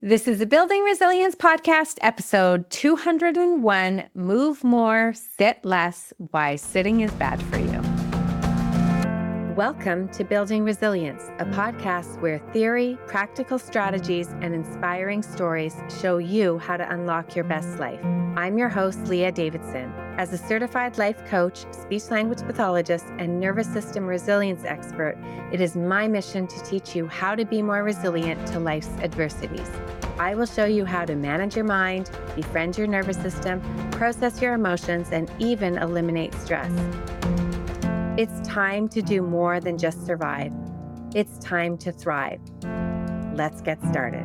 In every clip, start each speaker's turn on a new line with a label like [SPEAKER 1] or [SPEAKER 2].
[SPEAKER 1] This is the Building Resilience Podcast, episode 201, Move More, Sit Less, Why Sitting is Bad for You. Welcome to Building Resilience, a podcast where theory, practical strategies, and inspiring stories show you how to unlock your best life. I'm your host, Leah Davidson. As a certified life coach, speech-language pathologist, and nervous system resilience expert, it is my mission to teach you how to be more resilient to life's adversities. I will show you how to manage your mind, befriend your nervous system, process your emotions, and even eliminate stress. It's time to do more than just survive. It's time to thrive. Let's get started.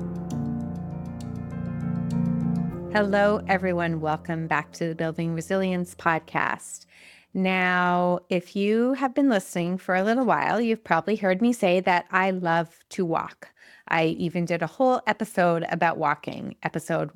[SPEAKER 1] Hello, everyone. Welcome back to the Building Resilience Podcast. Now, if you have been listening for a little while, you've probably heard me say that I love to walk. I even did a whole episode about walking, episode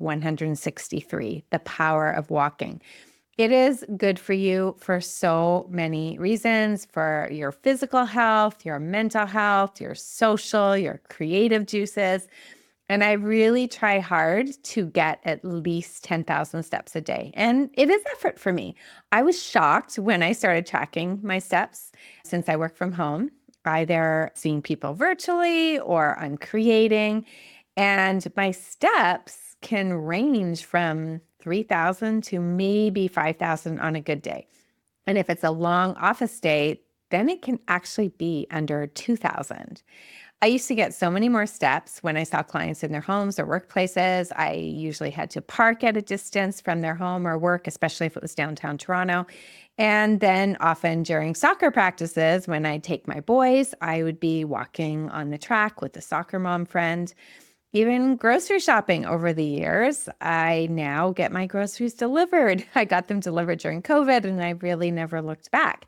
[SPEAKER 1] 163, The Power of Walking. It is good for you for so many reasons, for your physical health, your mental health, your social, your creative juices. And I really try hard to get at least 10,000 steps a day. And it is effort for me. I was shocked when I started tracking my steps since I work from home, either seeing people virtually or I'm creating. And my steps can range from 3,000 to maybe 5,000 on a good day. And if it's a long office day, then it can actually be under 2,000. I used to get so many more steps when I saw clients in their homes or workplaces. I usually had to park at a distance from their home or work, especially if it was downtown Toronto. And then often during soccer practices, when I take my boys, I would be walking on the track with a soccer mom friend. Even grocery shopping over the years, I now get my groceries delivered. I got them delivered during COVID and I really never looked back.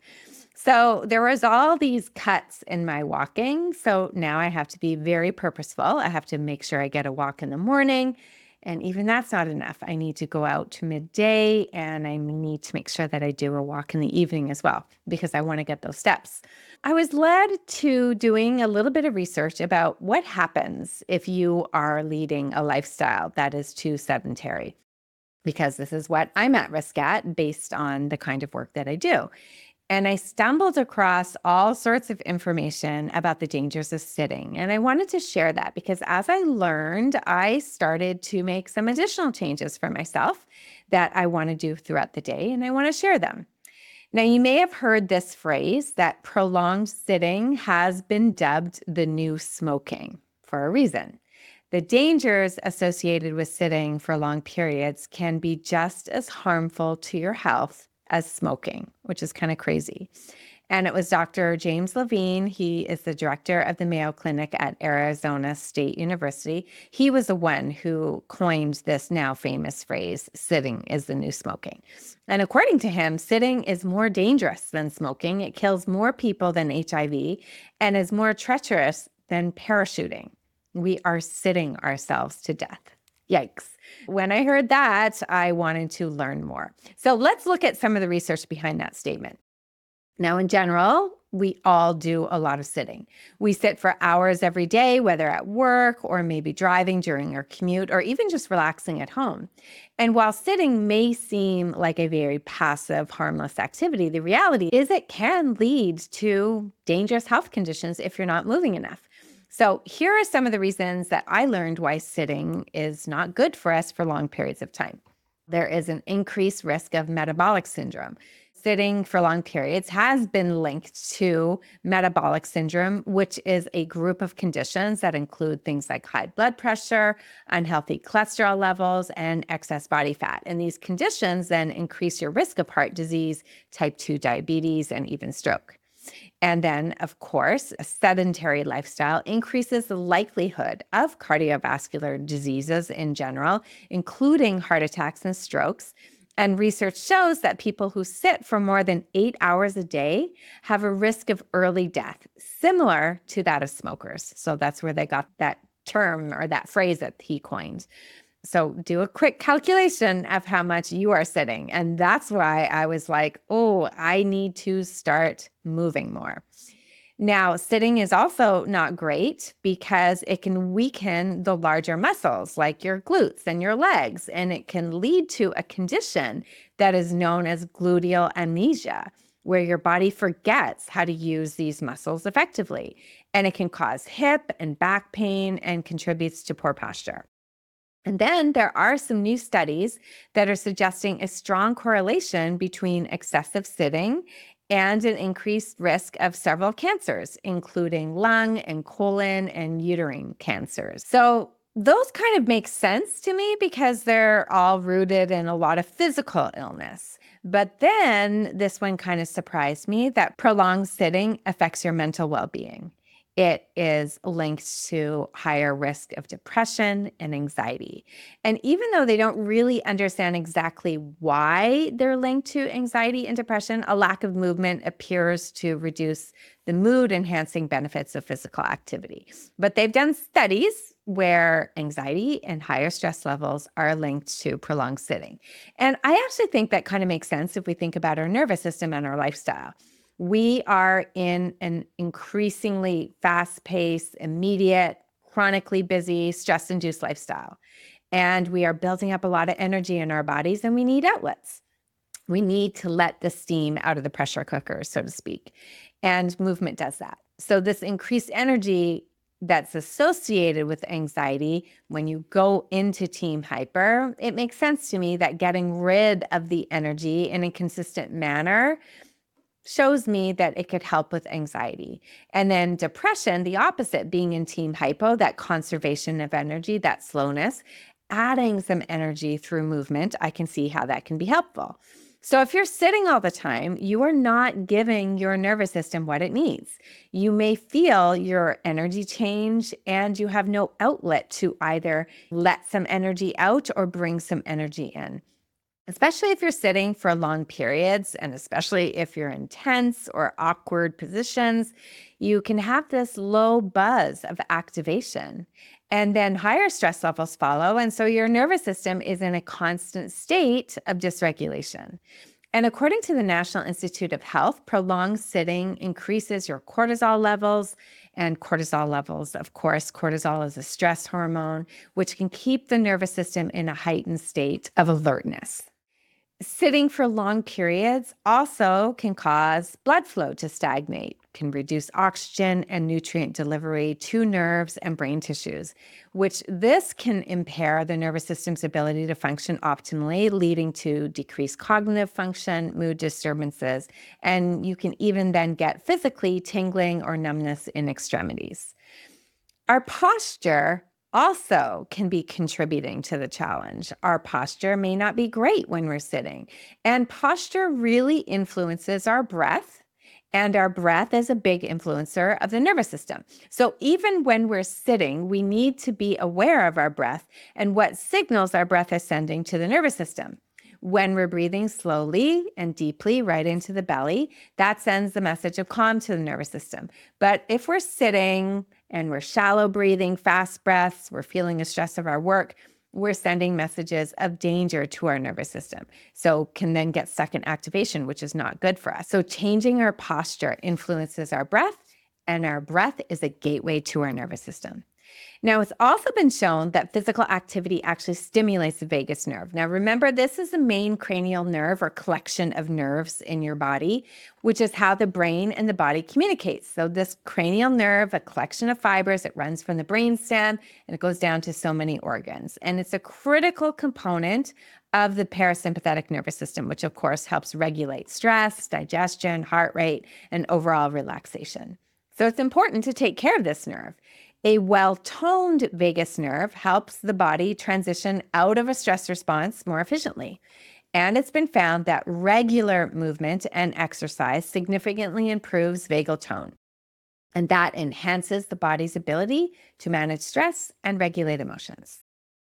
[SPEAKER 1] So there was all these cuts in my walking. So now I have to be very purposeful. I have to make sure I get a walk in the morning. And even that's not enough. I need to go out to midday and I need to make sure that I do a walk in the evening as well, because I want to get those steps. I was led to doing a little bit of research about what happens if you are leading a lifestyle that is too sedentary, because this is what I'm at risk at based on the kind of work that I do. And I stumbled across all sorts of information about the dangers of sitting. And I wanted to share that because as I learned, I started to make some additional changes for myself that I want to do throughout the day, and I want to share them. Now, you may have heard this phrase that prolonged sitting has been dubbed the new smoking for a reason. The dangers associated with sitting for long periods can be just as harmful to your health as smoking, which is kind of crazy. And it was Dr. James Levine. He is the director of the Mayo Clinic at Arizona State University. He was the one who coined this now famous phrase, sitting is the new smoking. And according to him, sitting is more dangerous than smoking. It kills more people than HIV and is more treacherous than parachuting. We are sitting ourselves to death. Yikes. When I heard that, I wanted to learn more. So let's look at some of the research behind that statement. Now, in general, we all do a lot of sitting. We sit for hours every day, whether at work or maybe driving during our commute or even just relaxing at home. And while sitting may seem like a very passive, harmless activity, the reality is it can lead to dangerous health conditions if you're not moving enough. So here are some of the reasons that I learned why sitting is not good for us for long periods of time. There is an increased risk of metabolic syndrome. Sitting for long periods has been linked to metabolic syndrome, which is a group of conditions that include things like high blood pressure, unhealthy cholesterol levels, and excess body fat. And these conditions then increase your risk of heart disease, type 2 diabetes, and even stroke. And then, of course, a sedentary lifestyle increases the likelihood of cardiovascular diseases in general, including heart attacks and strokes. And research shows that people who sit for more than 8 hours a day have a risk of early death, similar to that of smokers. So that's where they got that term or that phrase that he coined. So do a quick calculation of how much you are sitting. And that's why I was like, oh, I need to start moving more. Now, sitting is also not great because it can weaken the larger muscles like your glutes and your legs, and it can lead to a condition that is known as gluteal amnesia, where your body forgets how to use these muscles effectively. And it can cause hip and back pain and contributes to poor posture. And then there are some new studies that are suggesting a strong correlation between excessive sitting and an increased risk of several cancers, including lung and colon and uterine cancers. So those kind of make sense to me because they're all rooted in a lot of physical illness. But then this one kind of surprised me that prolonged sitting affects your mental well-being. It is linked to higher risk of depression and anxiety. And even though they don't really understand exactly why they're linked to anxiety and depression, a lack of movement appears to reduce the mood enhancing benefits of physical activity. But they've done studies where anxiety and higher stress levels are linked to prolonged sitting. And I actually think that kind of makes sense if we think about our nervous system and our lifestyle. We are in an increasingly fast-paced, immediate, chronically busy, stress-induced lifestyle. And we are building up a lot of energy in our bodies, and we need outlets. We need to let the steam out of the pressure cooker, so to speak. And movement does that. So this increased energy that's associated with anxiety, when you go into team hyper, it makes sense to me that getting rid of the energy in a consistent manner shows me that it could help with anxiety. And then depression, the opposite, being in team hypo, that conservation of energy, that slowness, adding some energy through movement, I can see how that can be helpful. So if you're sitting all the time, you are not giving your nervous system what it needs. You may feel your energy change and you have no outlet to either let some energy out or bring some energy in. Especially if you're sitting for long periods, and especially if you're in tense or awkward positions, you can have this low buzz of activation. And then higher stress levels follow. And so your nervous system is in a constant state of dysregulation. And according to the National Institute of Health, prolonged sitting increases your cortisol levels. And cortisol levels, of course, cortisol is a stress hormone, which can keep the nervous system in a heightened state of alertness. Sitting for long periods also can cause blood flow to stagnate, can reduce oxygen and nutrient delivery to nerves and brain tissues, which this can impair the nervous system's ability to function optimally, leading to decreased cognitive function, mood disturbances, and you can even then get physically tingling or numbness in extremities. Our posture also can be contributing to the challenge. Our posture may not be great when we're sitting, and posture really influences our breath. And our breath is a big influencer of the nervous system. So even when we're sitting, we need to be aware of our breath and what signals our breath is sending to the nervous system. When we're breathing slowly and deeply right into the belly, that sends the message of calm to the nervous system. But if we're sitting and we're shallow breathing, fast breaths, we're feeling the stress of our work, we're sending messages of danger to our nervous system. So can then get stuck in activation, which is not good for us. So changing our posture influences our breath, and our breath is a gateway to our nervous system. Now, it's also been shown that physical activity actually stimulates the vagus nerve. Now, remember, this is the main cranial nerve or collection of nerves in your body, which is how the brain and the body communicates. So this cranial nerve, a collection of fibers, it runs from the brainstem and it goes down to so many organs. And it's a critical component of the parasympathetic nervous system, which of course helps regulate stress, digestion, heart rate, and overall relaxation. So it's important to take care of this nerve. A well-toned vagus nerve helps the body transition out of a stress response more efficiently. And it's been found that regular movement and exercise significantly improves vagal tone. And that enhances the body's ability to manage stress and regulate emotions.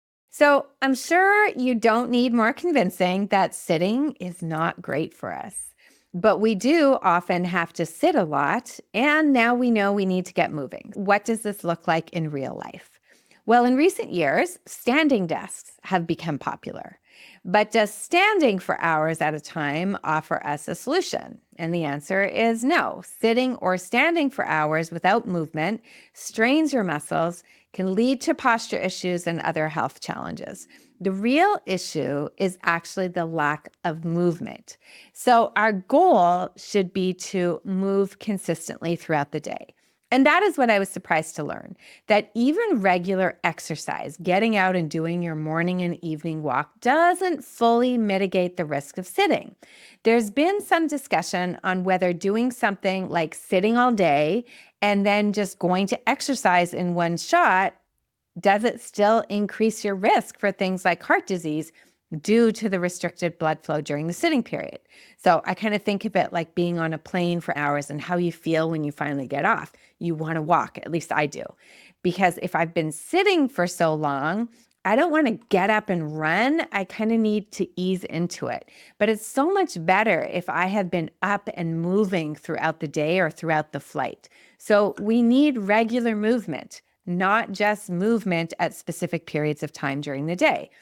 [SPEAKER 1] So I'm sure you don't need more convincing that sitting is not great for us. But we do often have to sit a lot, and now we know we need to get moving. What does this look like in real life? Well, in recent years, standing desks have become popular. But does standing for hours at a time offer us a solution? And the answer is no. Sitting or standing for hours without movement strains your muscles, can lead to posture issues and other health challenges. The real issue is actually the lack of movement. So, our goal should be to move consistently throughout the day. And that is what I was surprised to learn, that even regular exercise, getting out and doing your morning and evening walk, doesn't fully mitigate the risk of sitting. There's been some discussion on whether doing something like sitting all day and then just going to exercise in one shot, does it still increase your risk for things like heart disease due to the restricted blood flow during the sitting period? So I kind of think of it like being on a plane for hours and how you feel when you finally get off. You want to walk, at least I do. Because if I've been sitting for so long, I don't want to get up and run. I kind of need to ease into it. But it's so much better if I have been up and moving throughout the day or throughout the flight. So we need regular movement, not just movement at specific periods of time during the day.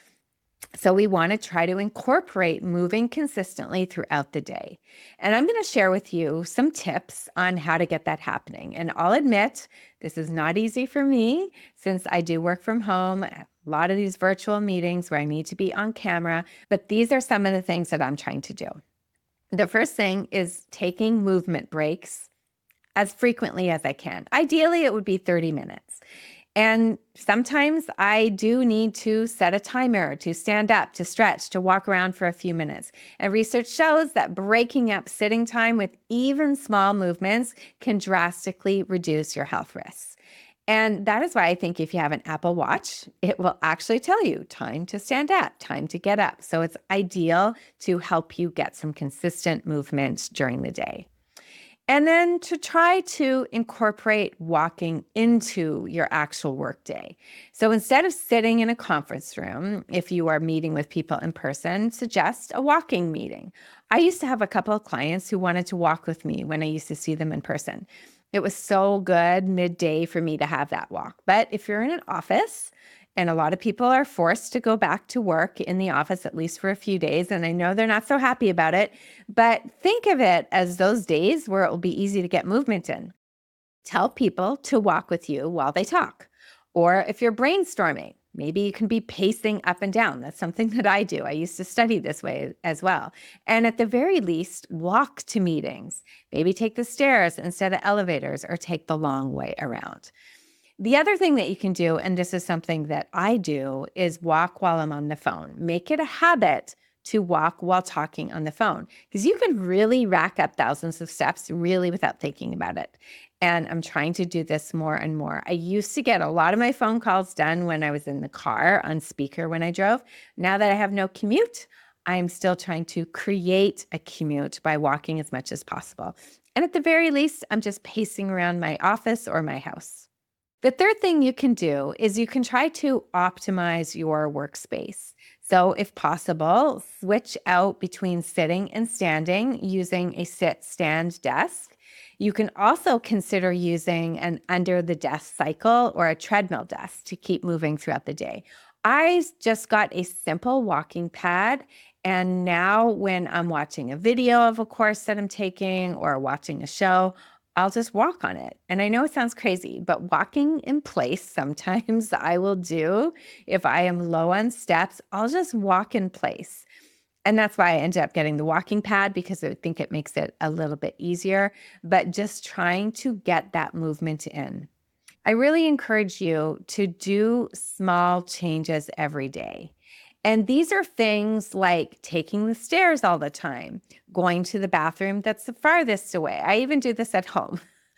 [SPEAKER 1] So we want to try to incorporate moving consistently throughout the day. And I'm going to share with you some tips on how to get that happening. And I'll admit, this is not easy for me since I do work from home, a lot of these virtual meetings where I need to be on camera, but these are some of the things that I'm trying to do. The first thing is taking movement breaks as frequently as I can. Ideally, it would be 30 minutes. And sometimes I do need to set a timer to stand up, to stretch, to walk around for a few minutes. And research shows that breaking up sitting time with even small movements can drastically reduce your health risks. And that is why I think if you have an Apple Watch, it will actually tell you time to stand up, time to get up. So it's ideal to help you get some consistent movement during the day. And then to try to incorporate walking into your actual workday. So instead of sitting in a conference room, if you are meeting with people in person, suggest a walking meeting. I used to have a couple of clients who wanted to walk with me when I used to see them in person. It was so good midday for me to have that walk. But if you're in an office, and a lot of people are forced to go back to work in the office, at least for a few days. And I know they're not so happy about it, but think of it as those days where it will be easy to get movement in. Tell people to walk with you while they talk. Or if you're brainstorming, maybe you can be pacing up and down. That's something that I do. I used to study this way as well. And at the very least, walk to meetings. Maybe take the stairs instead of elevators or take the long way around. The other thing that you can do, and this is something that I do, is walk while I'm on the phone. Make it a habit to walk while talking on the phone because you can really rack up thousands of steps really without thinking about it. And I'm trying to do this more and more. I used to get a lot of my phone calls done when I was in the car on speaker when I drove. Now that I have no commute, I'm still trying to create a commute by walking as much as possible. And at the very least, I'm just pacing around my office or my house. The third thing you can do is you can try to optimize your workspace. So if possible, switch out between sitting and standing using a sit-stand desk. You can also consider using an under-the-desk cycle or a treadmill desk to keep moving throughout the day. I just got a simple walking pad, and now when I'm watching a video of a course that I'm taking or watching a show, I'll just walk on it. And I know it sounds crazy, but walking in place, sometimes I will do. If I am low on steps, I'll just walk in place. And that's why I ended up getting the walking pad because I think it makes it a little bit easier, but just trying to get that movement in. I really encourage you to do small changes every day. And these are things like taking the stairs all the time, going to the bathroom that's the farthest away. I even do this at home.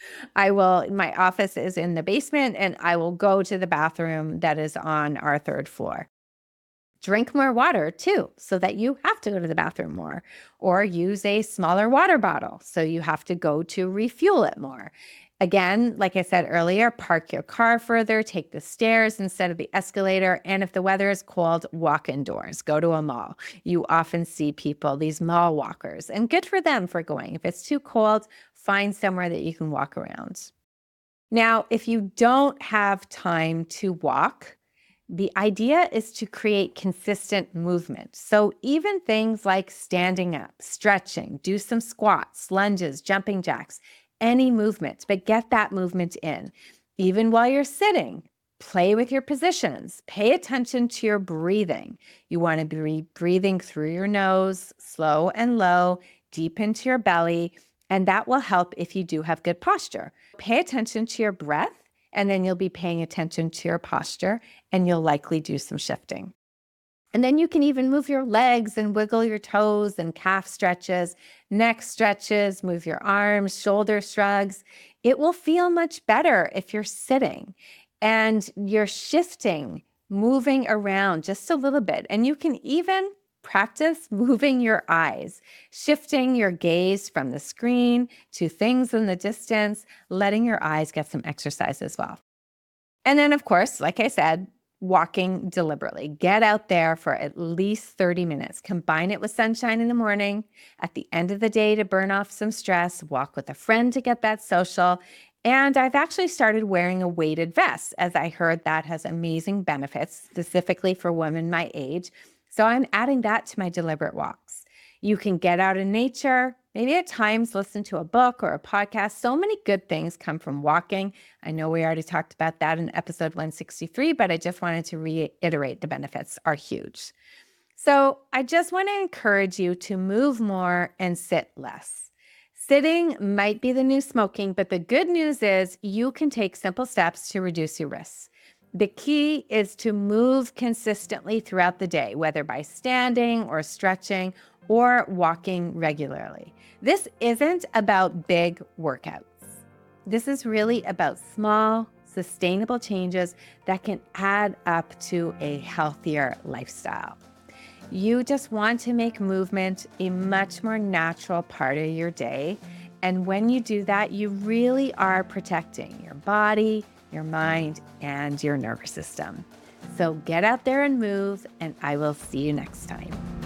[SPEAKER 1] My office is in the basement, and I will go to the bathroom that is on our third floor. Drink more water too, so that you have to go to the bathroom more, or use a smaller water bottle so you have to go to refuel it more. Again, like I said earlier, park your car further, take the stairs instead of the escalator. And if the weather is cold, walk indoors, go to a mall. You often see people, these mall walkers, and good for them for going. If it's too cold, find somewhere that you can walk around. Now, if you don't have time to walk, The idea is to create consistent movement. So even things like standing up, stretching, do some squats, lunges, jumping jacks, any movement, but get that movement in. Even while you're sitting, play with your positions. Pay attention to your breathing. You want to be breathing through your nose, slow and low, deep into your belly, and that will help if you do have good posture. Pay attention to your breath, and then you'll be paying attention to your posture, and you'll likely do some shifting. And then you can even move your legs and wiggle your toes and calf stretches, neck stretches, move your arms, shoulder shrugs. It will feel much better if you're sitting and you're shifting, moving around just a little bit. And you can even practice moving your eyes, shifting your gaze from the screen to things in the distance, letting your eyes get some exercise as well. And then, of course, like I said, walking deliberately. Get out there for at least 30 minutes. Combine it with sunshine in the morning, at the end of the day to burn off some stress, walk with a friend to get that social. And I've actually started wearing a weighted vest, as I heard that has amazing benefits, specifically for women my age. So I'm adding that to my deliberate walks. You can get out in nature, maybe at times listen to a book or a podcast. So many good things come from walking. I know we already talked about that in episode 163, but I just wanted to reiterate the benefits are huge. So I just want to encourage you to move more and sit less. Sitting might be the new smoking, but the good news is you can take simple steps to reduce your risks. The key is to move consistently throughout the day, whether by standing or stretching or walking regularly. This isn't about big workouts. This is really about small, sustainable changes that can add up to a healthier lifestyle. You just want to make movement a much more natural part of your day. And when you do that, you really are protecting your body, your mind, and your nervous system. So get out there and move, and I will see you next time.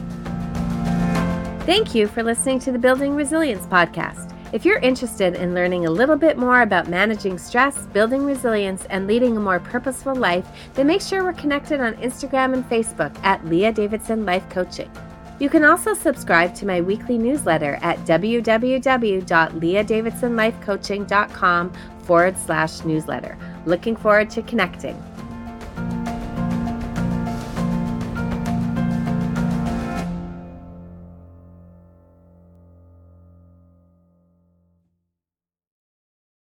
[SPEAKER 1] Thank you for listening to the Building Resilience podcast. If you're interested in learning a little bit more about managing stress, building resilience, and leading a more purposeful life, then make sure we're connected on Instagram and Facebook at Leah Davidson Life Coaching. You can also subscribe to my weekly newsletter at www.leahdavidsonlifecoaching.com/newsletter. Looking forward to connecting.